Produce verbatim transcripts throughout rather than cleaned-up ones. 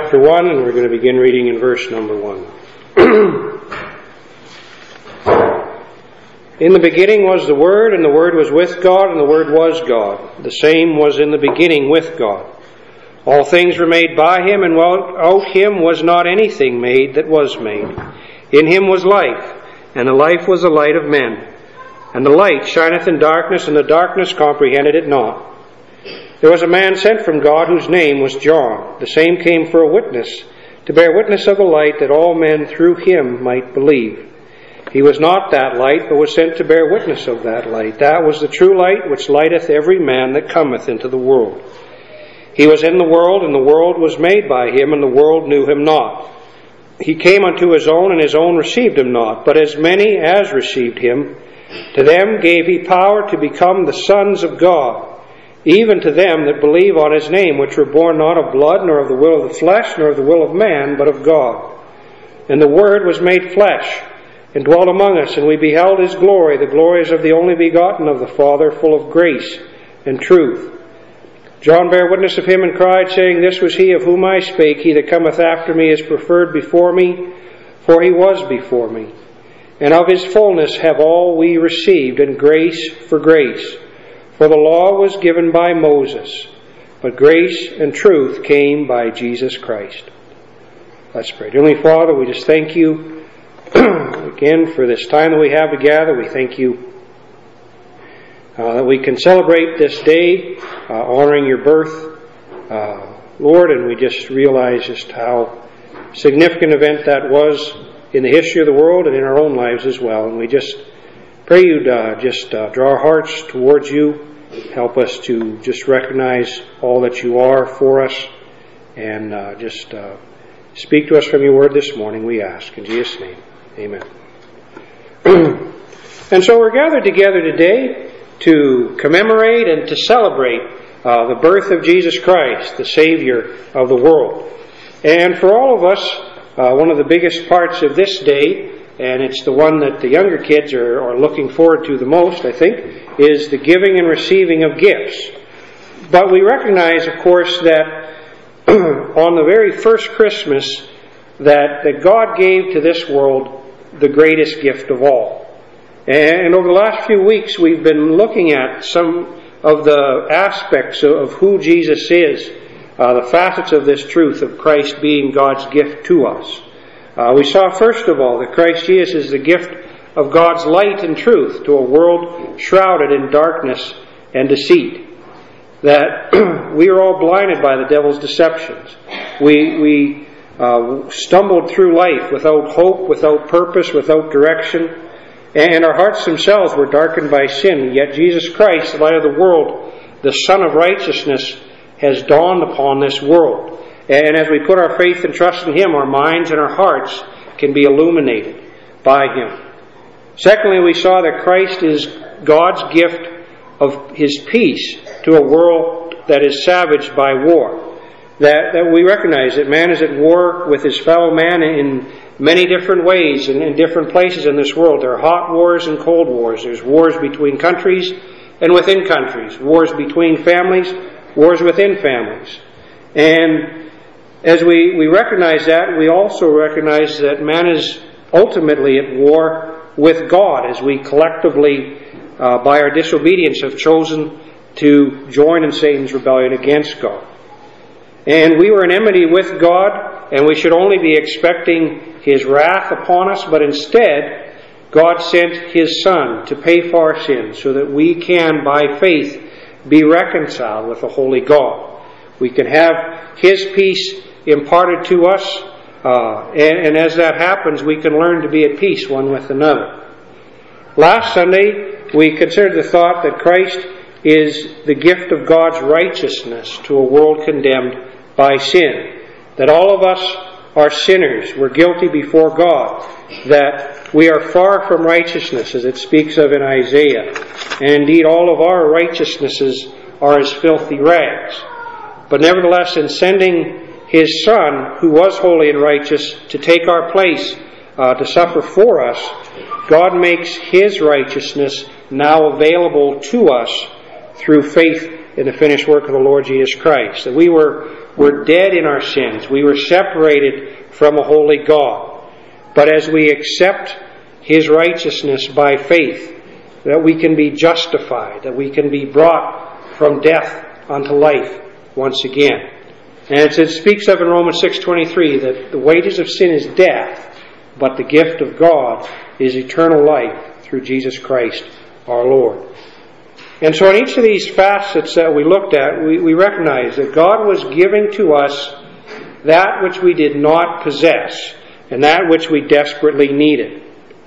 chapter one, and we're going to begin reading in verse number one. In the beginning was the Word, and the Word was with God, and the Word was God. The same was in the beginning with God. All things were made by Him, and without Him was not anything made that was made. In Him was life, and the life was the light of men. And the light shineth in darkness, and the darkness comprehended it not. There was a man sent from God whose name was John. The same came for a witness, to bear witness of the light, that all men through him might believe. He was not that light, but was sent to bear witness of that light. That was the true light, which lighteth every man that cometh into the world. He was in the world, and the world was made by him, and the world knew him not. He came unto his own, and his own received him not. But as many as received him, to them gave he power to become the sons of God, even to them that believe on his name, which were born not of blood, nor of the will of the flesh, nor of the will of man, but of God. And the Word was made flesh, and dwelt among us, and we beheld his glory, the glory as of the only begotten of the Father, full of grace and truth. John bare witness of him, and cried, saying, This was he of whom I spake. He that cometh after me is preferred before me, for he was before me. And of his fullness have all we received, and grace for grace. For the law was given by Moses, but grace and truth came by Jesus Christ. Let's pray. Heavenly Father, we just thank you again for this time that we have to gather. We thank you uh, that we can celebrate this day, uh, honoring your birth, uh, Lord, and we just realize just how significant event that was in the history of the world and in our own lives as well. And we just pray you'd uh, just uh, draw our hearts towards you, help us to just recognize all that you are for us, and uh, just uh, speak to us from your word this morning, we ask. In Jesus' name, amen. And so we're gathered together today to commemorate and to celebrate uh, the birth of Jesus Christ, the Savior of the world. And for all of us, uh, one of the biggest parts of this day, and it's the one that the younger kids are, are looking forward to the most, I think, is the giving and receiving of gifts. But we recognize, of course, that on the very first Christmas, that, that God gave to this world the greatest gift of all. And over the last few weeks, we've been looking at some of the aspects of who Jesus is, uh, the facets of this truth of Christ being God's gift to us. Uh, we saw, first of all, that Christ Jesus is the gift of God's light and truth to a world shrouded in darkness and deceit. That we are all blinded by the devil's deceptions. We, we uh, stumbled through life without hope, without purpose, without direction. And our hearts themselves were darkened by sin. Yet Jesus Christ, the light of the world, the Son of righteousness, has dawned upon this world. And as we put our faith and trust in Him, our minds and our hearts can be illuminated by Him. Secondly, we saw that Christ is God's gift of His peace to a world that is savaged by war. That, that we recognize that man is at war with his fellow man in many different ways and in different places in this world. There are hot wars and cold wars. There's wars between countries and within countries. Wars between families, wars within families. And as we, we recognize that, we also recognize that man is ultimately at war with God as we collectively, uh, by our disobedience, have chosen to join in Satan's rebellion against God. And we were in enmity with God, and we should only be expecting His wrath upon us, but instead, God sent His Son to pay for our sins so that we can, by faith, be reconciled with the holy God. We can have His peace imparted to us, uh, and, and as that happens, we can learn to be at peace one with another. Last Sunday, we considered the thought that Christ is the gift of God's righteousness to a world condemned by sin. That all of us are sinners. We're guilty before God. That we are far from righteousness, as it speaks of in Isaiah. And indeed, all of our righteousnesses are as filthy rags. But nevertheless, in sending His Son, who was holy and righteous, to take our place, uh, to suffer for us, God makes His righteousness now available to us through faith in the finished work of the Lord Jesus Christ. That we were were dead in our sins. We were separated from a holy God. But as we accept His righteousness by faith, that we can be justified, that we can be brought from death unto life once again. And as it speaks of in Romans six twenty-three, that the wages of sin is death, but the gift of God is eternal life through Jesus Christ our Lord. And so in each of these facets that we looked at, we, we recognize that God was giving to us that which we did not possess and that which we desperately needed.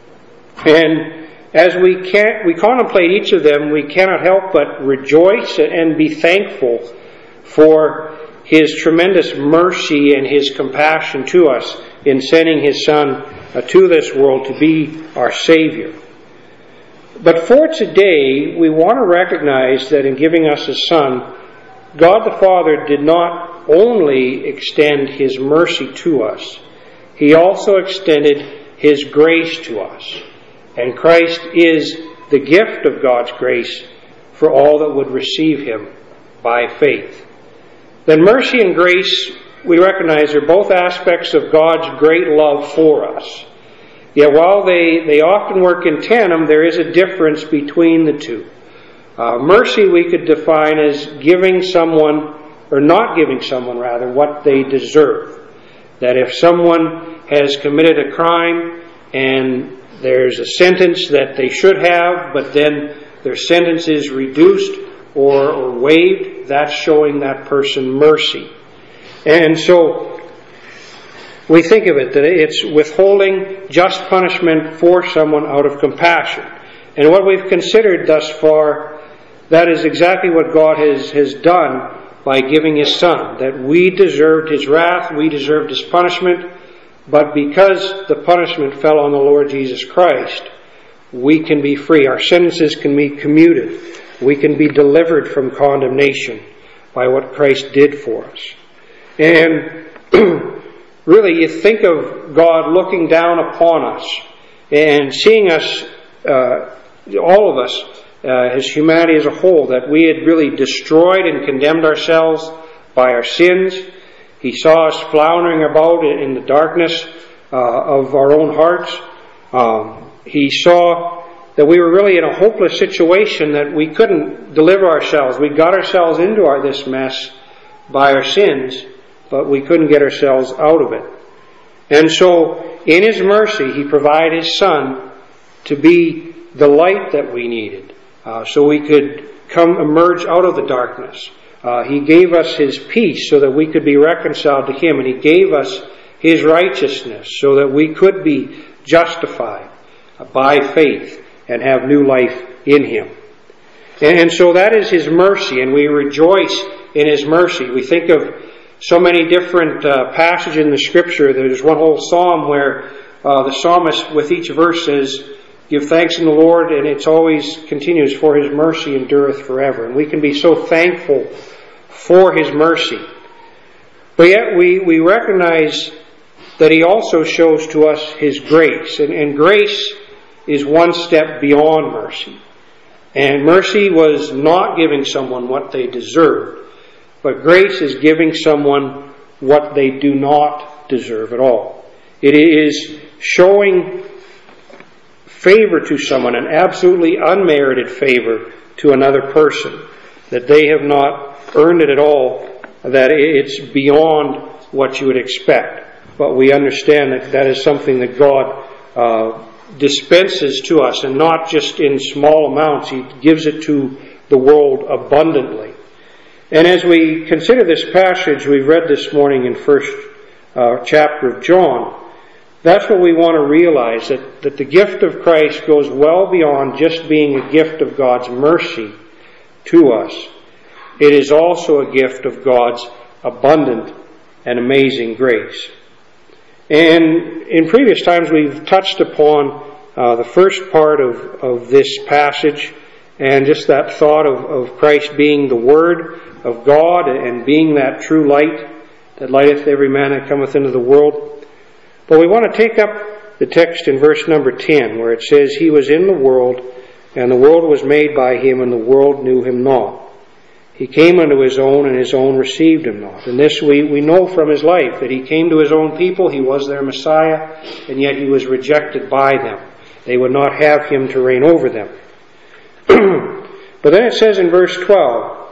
And as we can we contemplate each of them, we cannot help but rejoice and be thankful for His tremendous mercy and His compassion to us in sending His Son uh, to this world to be our Savior. But for today, we want to recognize that in giving us His Son, God the Father did not only extend His mercy to us, He also extended His grace to us. And Christ is the gift of God's grace for all that would receive Him by faith. Then mercy and grace, we recognize, are both aspects of God's great love for us. Yet while they, they often work in tandem, there is a difference between the two. Uh, mercy we could define as giving someone, or not giving someone rather, what they deserve. That if someone has committed a crime and there's a sentence that they should have, but then their sentence is reduced or, or waived, that's showing that person mercy. And so we think of it that it's withholding just punishment for someone out of compassion. And what we've considered thus far, that is exactly what God has, has done by giving His Son. That we deserved His wrath, we deserved His punishment, but because the punishment fell on the Lord Jesus Christ, we can be free. Our sentences can be commuted. We can be delivered from condemnation by what Christ did for us. And really, you think of God looking down upon us and seeing us, uh, all of us, uh, as humanity as a whole, that we had really destroyed and condemned ourselves by our sins. He saw us floundering about in the darkness uh, of our own hearts. Um, he saw that we were really in a hopeless situation, that we couldn't deliver ourselves. We got ourselves into our, this mess by our sins, but we couldn't get ourselves out of it. And so, in His mercy, He provided His Son to be the light that we needed, uh, so we could come emerge out of the darkness. Uh, he gave us His peace so that we could be reconciled to Him, and He gave us His righteousness so that we could be justified uh, by faith and have new life in Him. And, and so that is His mercy, and we rejoice in His mercy. We think of so many different uh, passages in the Scripture. There's one whole psalm where uh, the psalmist with each verse says, "Give thanks in the Lord," and it's always continues, "For His mercy endureth forever." And we can be so thankful for His mercy. But yet we, we recognize that He also shows to us His grace. And, and grace is one step beyond mercy. And mercy was not giving someone what they deserved, but grace is giving someone what they do not deserve at all. It is showing favor to someone, an absolutely unmerited favor to another person, that they have not earned it at all, that it's beyond what you would expect. But we understand that that is something that God uh, dispenses to us, and not just in small amounts. He gives it to the world abundantly. And as we consider this passage we've read this morning in first uh, chapter of John, that's what we want to realize, that, that the gift of Christ goes well beyond just being a gift of God's mercy to us. It is also a gift of God's abundant and amazing grace. And in previous times we've touched upon uh, the first part of, of this passage, and just that thought of, of Christ being the Word of God and being that true light that lighteth every man that cometh into the world. But we want to take up the text in verse number ten, where it says, "He was in the world, and the world was made by Him, and the world knew Him not. He came unto his own, and his own received him not. And this we, we know from his life, that he came to his own people, he was their Messiah, and yet he was rejected by them. They would not have him to reign over them. But then it says in verse twelve,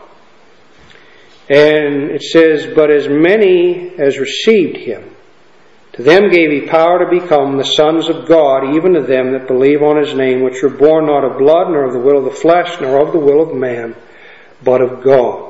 and it says, but as many as received him, to them gave he power to become the sons of God, even to them that believe on his name, which were born not of blood, nor of the will of the flesh, nor of the will of man, but of God.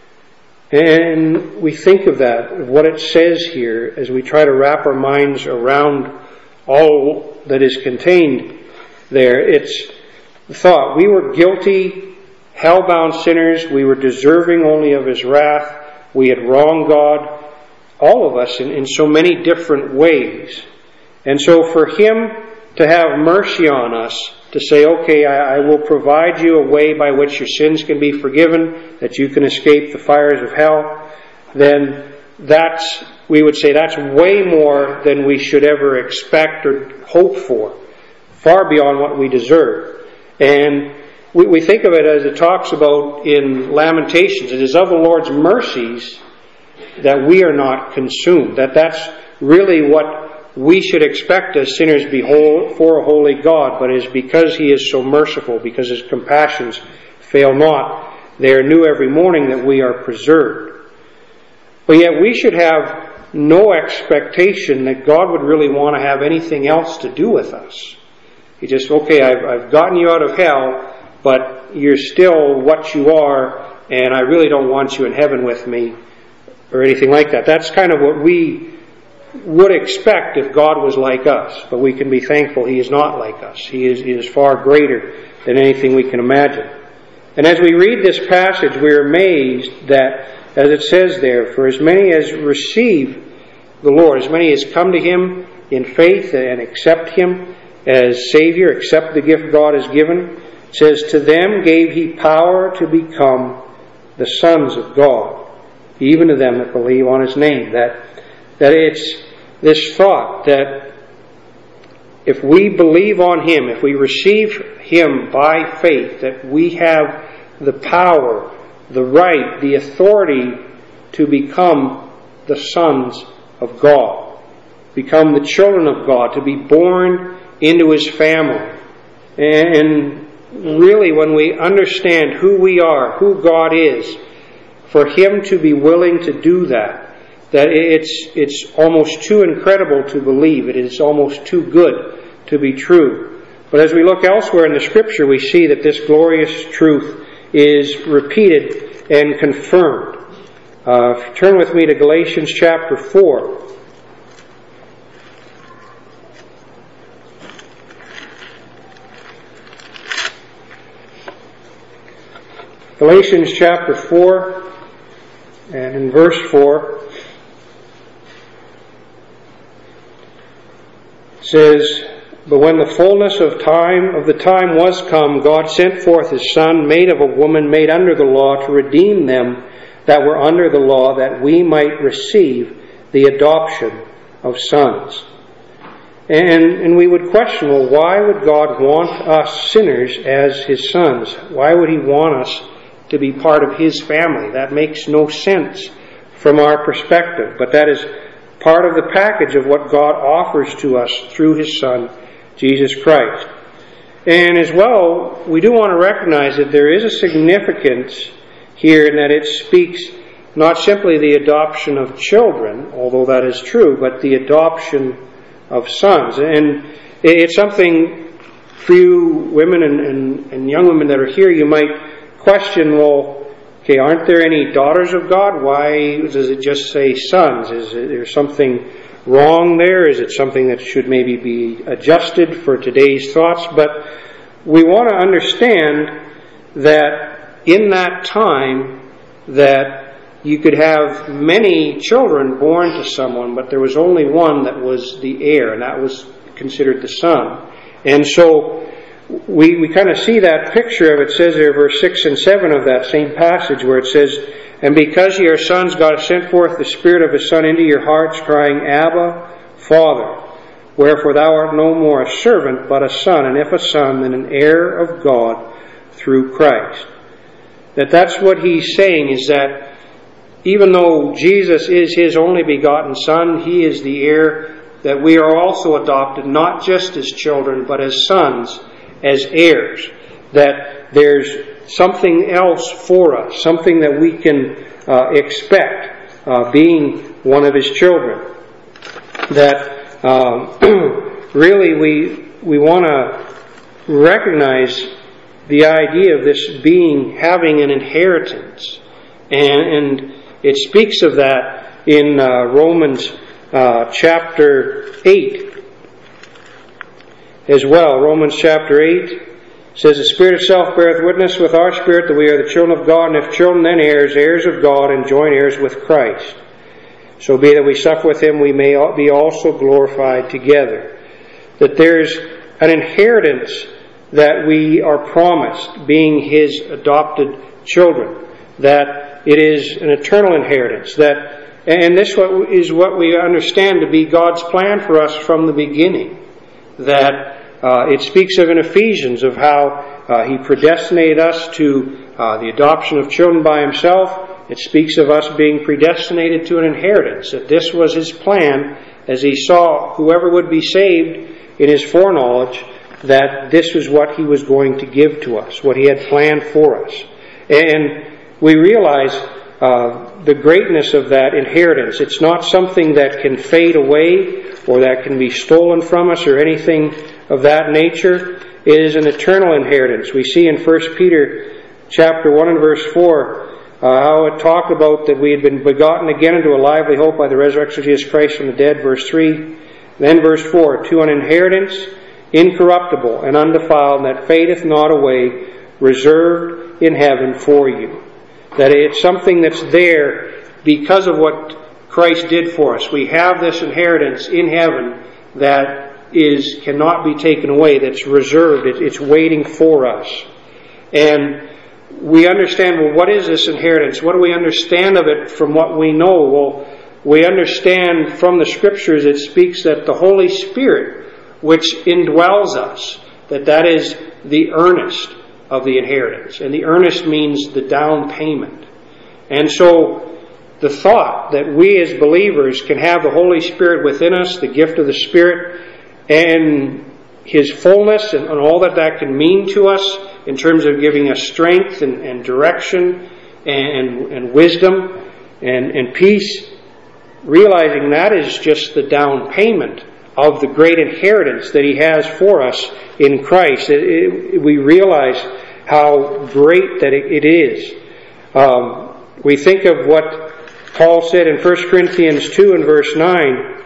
And we think of that, of what it says here, as we try to wrap our minds around all that is contained there. It's the thought, we were guilty, hell-bound sinners, we were deserving only of his wrath, we had wronged God, all of us in, in so many different ways. And so for him to have mercy on us, to say, okay, I, I will provide you a way by which your sins can be forgiven, that you can escape the fires of hell, then that's, we would say that's way more than we should ever expect or hope for, far beyond what we deserve. And we, we think of it as it talks about in Lamentations, it is of the Lord's mercies that we are not consumed, that that's really what we should expect as sinners before a holy God, but it is because he is so merciful, because his compassions fail not. They are new every morning that we are preserved. But yet we should have no expectation that God would really want to have anything else to do with us. He just, okay, I've, I've gotten you out of hell, but you're still what you are, and I really don't want you in heaven with me, or anything like that. That's kind of what we would expect if God was like us, but we can be thankful he is not like us. He is, he is far greater than anything we can imagine. And as we read this passage, we are amazed that, as it says there, for as many as receive the Lord, as many as come to him in faith and accept him as Savior, accept the gift God has given, it says, to them gave he power to become the sons of God, even to them that believe on his name. That That it's this thought that if we believe on him, if we receive him by faith, that we have the power, the right, the authority to become the sons of God, become the children of God, to be born into his family. And really, when we understand who we are, who God is, for him to be willing to do that, that it's it's almost too incredible to believe. It is almost too good to be true. But as we look elsewhere in the Scripture, we see that this glorious truth is repeated and confirmed. Uh, if you turn with me to Galatians chapter four. Galatians chapter four, and in verse four, says, but when the fullness of time of the time was come, God sent forth his Son, made of a woman, made under the law, to redeem them that were under the law, that we might receive the adoption of sons. And, and we would question, well, why would God want us sinners as his sons? Why would he want us to be part of his family? That makes no sense from our perspective, but that is part of the package of what God offers to us through his Son, Jesus Christ. And as well, we do want to recognize that there is a significance here in that it speaks not simply the adoption of children, although that is true, but the adoption of sons. And it's something for you women and, and, and young women that are here, you might question, well, okay, aren't there any daughters of God? Why does it just say sons? Is there something wrong there? Is it something that should maybe be adjusted for today's thoughts? But we want to understand that in that time that you could have many children born to someone, but there was only one that was the heir, and that was considered the son. And so We, we kind of see that picture of it. Says there, verse six and seven of that same passage, where it says, and because ye are sons, God hath sent forth the Spirit of his Son into your hearts, crying, Abba, Father. Wherefore thou art no more a servant, but a son, and if a son, then an heir of God through Christ. that that's what he's saying, is that even though Jesus is his only begotten Son, he is the heir, that we are also adopted not just as children, but as sons, as heirs. That there's something else for us, something that we can uh, expect uh, being one of his children. That uh, really we we want to recognize the idea of this being, having an inheritance. And, and it speaks of that in uh, Romans uh, chapter eight as well. Romans chapter eight says, "The Spirit itself beareth witness with our spirit that we are the children of God, and if children, then heirs, heirs of God, and joint heirs with Christ. So be that we suffer with him, we may be also glorified together." That there's an inheritance that we are promised, being his adopted children. That it is an eternal inheritance. That, and this is what we understand to be God's plan for us from the beginning. That uh, it speaks of in Ephesians of how uh, he predestinated us to uh, the adoption of children by himself. It speaks of us being predestinated to an inheritance. That this was his plan as he saw whoever would be saved in his foreknowledge, that this was what he was going to give to us, what he had planned for us. And we realize uh, the greatness of that inheritance. It's not something that can fade away or that can be stolen from us or anything of that nature. It is an eternal inheritance. We see in First Peter chapter one and verse four uh, how it talked about that we had been begotten again into a lively hope by the resurrection of Jesus Christ from the dead. Verse three. Then verse four, "To an inheritance incorruptible and undefiled, and that fadeth not away, reserved in heaven for you." That it's something that's there because of what Christ did for us. We have this inheritance in heaven that is cannot be taken away, that's reserved, it's waiting for us. And we understand, well, what is this inheritance? What do we understand of it from what we know? Well, we understand from the Scriptures it speaks that the Holy Spirit, which indwells us, that that is the earnest of the inheritance. And the earnest means the down payment. And so the thought that we as believers can have the Holy Spirit within us, the gift of the Spirit, and his fullness and, and all that that can mean to us in terms of giving us strength and, and direction and, and wisdom and, and peace, realizing that is just the down payment of the great inheritance that he has for us in Christ. It, it, we realize how great that it, it is. Um, we think of what Paul said in First Corinthians two and verse nine,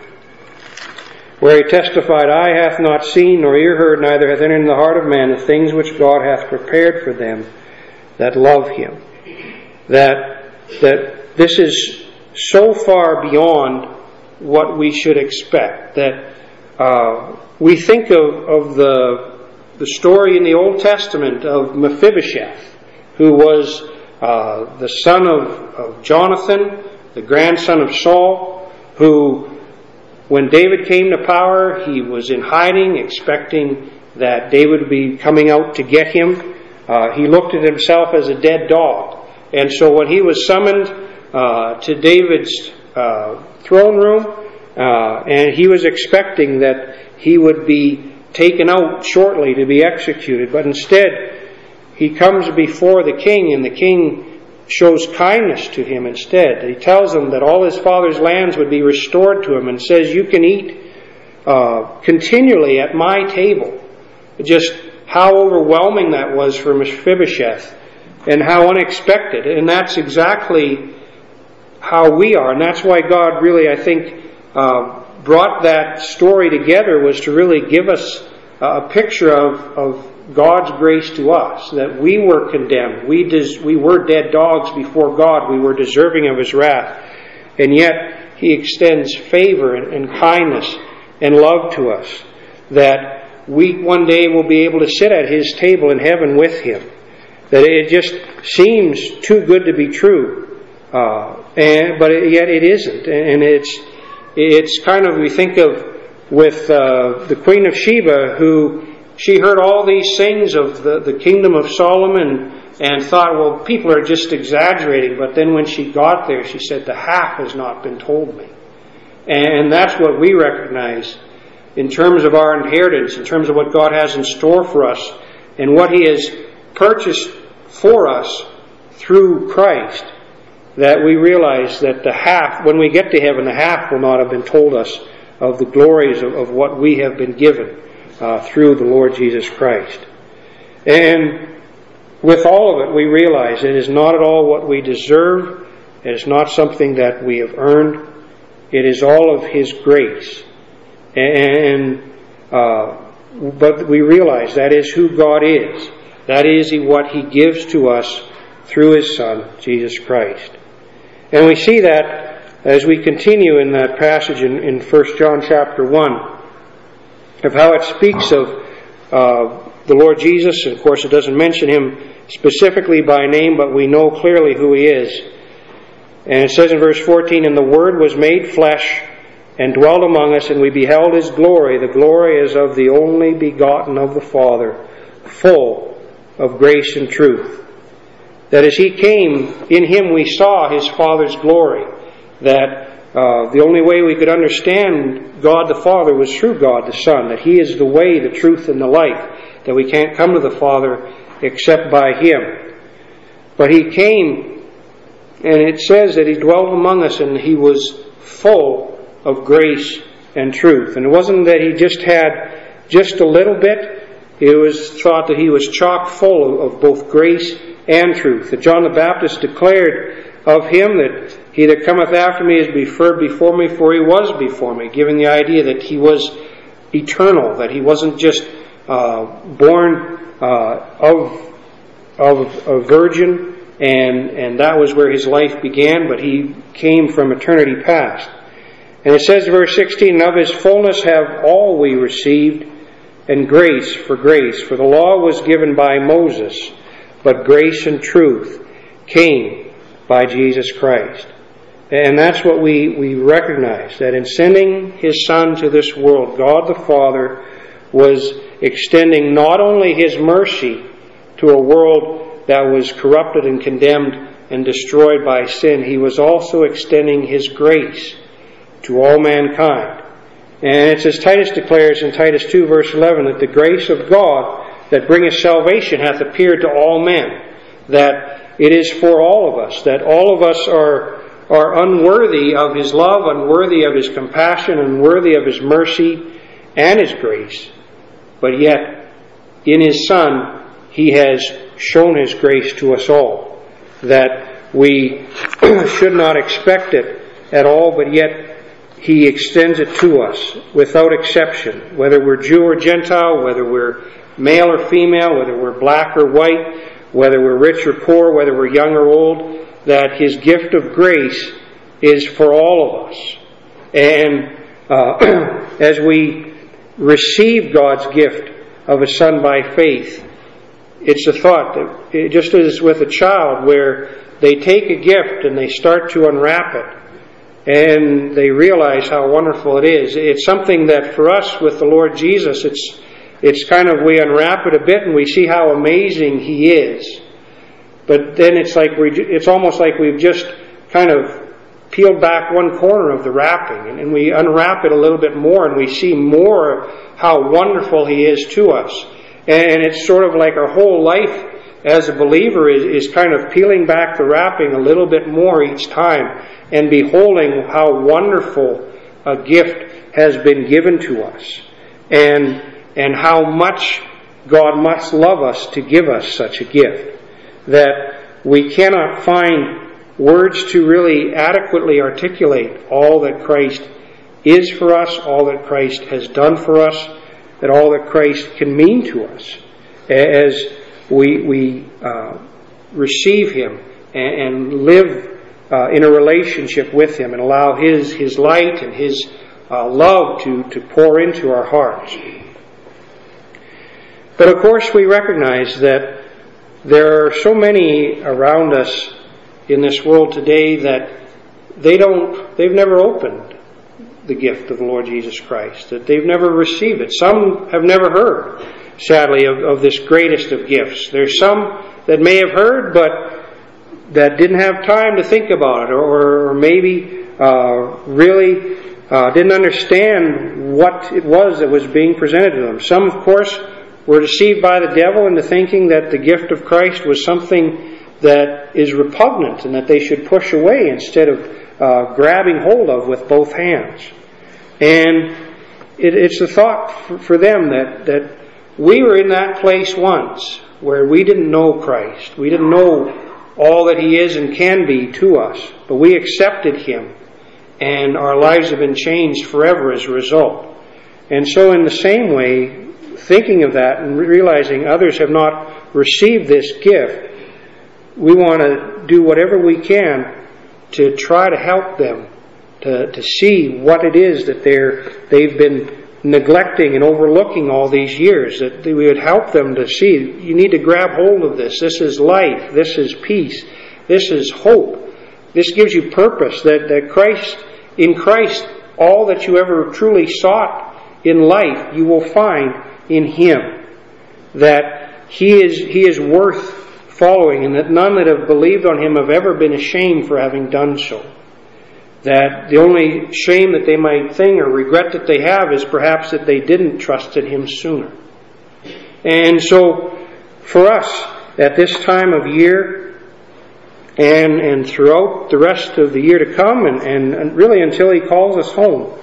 where he testified, "Eye hath not seen, nor ear heard, neither hath entered in the heart of man the things which God hath prepared for them that love him." That, that this is so far beyond what we should expect. That uh, we think of, of the, the story in the Old Testament of Mephibosheth, who was uh, the son of, of Jonathan, the grandson of Saul, who, when David came to power, he was in hiding, expecting that David would be coming out to get him. Uh, he looked at himself as a dead dog. And so when he was summoned uh, to David's uh, throne room, uh, and he was expecting that he would be taken out shortly to be executed, but instead he comes before the king, and the king shows kindness to him instead. He tells him that all his father's lands would be restored to him, and says, "You can eat uh, continually at my table." Just how overwhelming that was for Mephibosheth, and how unexpected. And that's exactly how we are. And that's why God really, I think, uh, brought that story together, was to really give us a picture of, of God's grace to us, that we were condemned. We des- we were dead dogs before God. We were deserving of his wrath. And yet he extends favor and, and kindness and love to us, that we one day will be able to sit at his table in heaven with him. That it just seems too good to be true, uh, and but it, yet it isn't. And it's it's kind of, we think of with uh, the Queen of Sheba, who she heard all these things of the, the kingdom of Solomon and thought, well, people are just exaggerating. But then when she got there, she said, the half has not been told me. And that's what we recognize in terms of our inheritance, in terms of what God has in store for us, and what He has purchased for us through Christ, that we realize that the half, when we get to heaven, the half will not have been told us of the glories of, of what we have been given uh, through the Lord Jesus Christ. And with all of it, we realize it is not at all what we deserve. It is not something that we have earned. It is all of His grace. And uh, but we realize that is who God is. That is what He gives to us through His Son, Jesus Christ. And we see that as we continue in that passage in, in First John chapter one, of how it speaks of uh, the Lord Jesus. And of course, it doesn't mention Him specifically by name, but we know clearly who He is. And it says in verse fourteen, and the Word was made flesh and dwelt among us, and we beheld His glory. The glory is of the only begotten of the Father, full of grace and truth. That as He came, in Him we saw His Father's glory. That uh, the only way we could understand God the Father was through God the Son. That He is the way, the truth, and the life. That we can't come to the Father except by Him. But He came, and it says that He dwelt among us, and He was full of grace and truth. And it wasn't that He just had just a little bit. It was thought that He was chock full of both grace and truth. That John the Baptist declared of Him that He that cometh after me is preferred before me, for He was before me, giving the idea that He was eternal, that He wasn't just uh, born uh, of, of a virgin, and, and that was where His life began, but He came from eternity past. And it says in verse sixteen, of His fullness have all we received, and grace for grace. For the law was given by Moses, but grace and truth came by Jesus Christ. And that's what we, we recognize, that in sending His Son to this world, God the Father was extending not only His mercy to a world that was corrupted and condemned and destroyed by sin, He was also extending His grace to all mankind. And it's as Titus declares in Titus two verse eleven, that the grace of God that bringeth salvation hath appeared to all men. That it is for all of us. That all of us are, are unworthy of His love, unworthy of His compassion, unworthy of His mercy and His grace. But yet, in His Son, He has shown His grace to us all. That we should not expect it at all, but yet He extends it to us without exception, whether we're Jew or Gentile, whether we're male or female, whether we're black or white, whether we're rich or poor, whether we're young or old, that His gift of grace is for all of us. And uh, as we receive God's gift of a Son by faith, it's a thought that, it just as with a child, where they take a gift and they start to unwrap it, and they realize how wonderful it is. It's something that for us with the Lord Jesus, it's it's kind of, we unwrap it a bit and we see how amazing He is. But then it's like we it's almost like we've just kind of peeled back one corner of the wrapping, and, and we unwrap it a little bit more, and we see more how wonderful He is to us. And it's sort of like our whole life as a believer is, is kind of peeling back the wrapping a little bit more each time, and beholding how wonderful a gift has been given to us, and and how much God must love us to give us such a gift, that we cannot find words to really adequately articulate all that Christ is for us, all that Christ has done for us, that all that Christ can mean to us as we we uh, receive Him and, and live uh, in a relationship with Him, and allow His His light and His uh, love to, to pour into our hearts. But of course we recognize that there are so many around us in this world today that they don't, they've never opened the gift of the Lord Jesus Christ, that they've never received it. Some have never heard, sadly, of, of this greatest of gifts. There's some that may have heard, but that didn't have time to think about it, or, or maybe uh, really uh, didn't understand what it was that was being presented to them. Some, of course, were deceived by the devil into thinking that the gift of Christ was something that is repugnant and that they should push away instead of uh, grabbing hold of with both hands. And it, it's a thought for, for them that, that we were in that place once where we didn't know Christ. We didn't know all that He is and can be to us. But we accepted Him, and our lives have been changed forever as a result. And so in the same way, thinking of that and realizing others have not received this gift, we want to do whatever we can to try to help them to, to see what it is that they're, they've been neglecting and overlooking all these years, that we would help them to see, you need to grab hold of this. This is life. This is peace. This is hope. This gives you purpose, that, that Christ, in Christ, all that you ever truly sought in life, you will find in Him. That He is, He is worth following, and that none that have believed on Him have ever been ashamed for having done so. That the only shame that they might think or regret that they have is perhaps that they didn't trust in Him sooner. And so, for us, at this time of year, and and throughout the rest of the year to come, and, and, and really until He calls us home,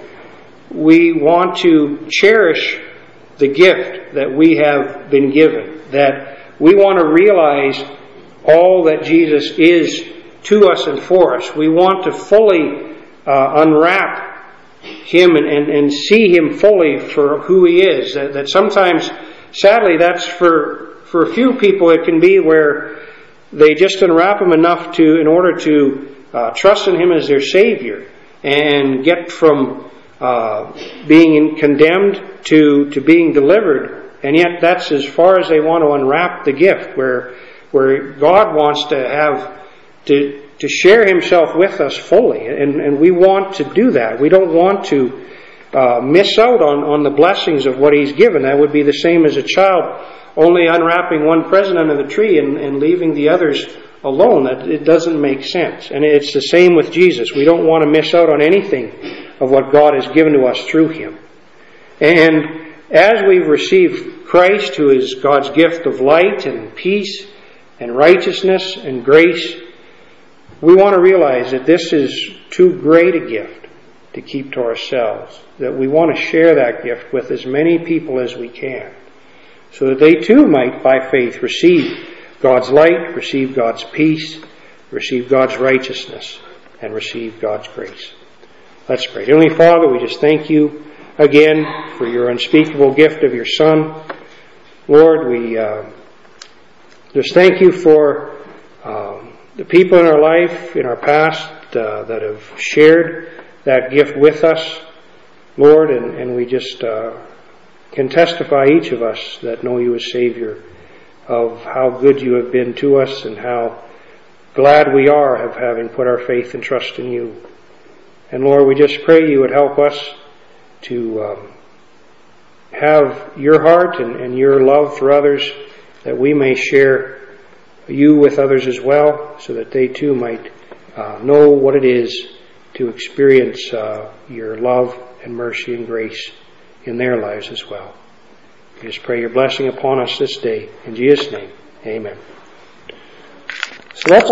we want to cherish the gift that we have been given. That we want to realize all that Jesus is to us and for us. We want to fully uh, unwrap Him and, and, and see Him fully for who He is. That, that sometimes, sadly, that's for for a few people it can be where they just unwrap Him enough to, in order to uh, trust in Him as their Savior and get from uh, being condemned to to being delivered. And yet that's as far as they want to unwrap the gift, where where God wants to have to to share Himself with us fully. And, and we want to do that. We don't want to uh, miss out on, on the blessings of what He's given. That would be the same as a child only unwrapping one present under the tree and, and leaving the others alone. That it doesn't make sense. And it's the same with Jesus. We don't want to miss out on anything of what God has given to us through Him. And as we've received Christ, who is God's gift of light and peace and righteousness and grace, we want to realize that this is too great a gift to keep to ourselves. That we want to share that gift with as many people as we can, so that they too might, by faith, receive God's light, receive God's peace, receive God's righteousness, and receive God's grace. Let's pray. Heavenly Father, we just thank You again for Your unspeakable gift of Your Son. Lord, we uh, just thank You for um, the people in our life, in our past, uh, that have shared that gift with us, Lord, and, and we just uh, can testify, each of us that know You as Savior, of how good You have been to us and how glad we are of having put our faith and trust in You. And Lord, we just pray You would help us to um, have Your heart and, and Your love for others, that we may share You with others as well, so that they too might uh, know what it is to experience uh, Your love and mercy and grace in their lives as well. We just pray Your blessing upon us this day. In Jesus' name, amen. So that's